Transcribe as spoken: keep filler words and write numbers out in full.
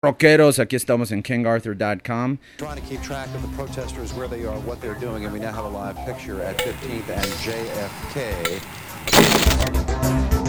Rockeros, aquí estamos en king arthur dot com. Trying to keep track of the protesters, where they are, what they're doing, and we now have a live picture at fifteenth and J F K.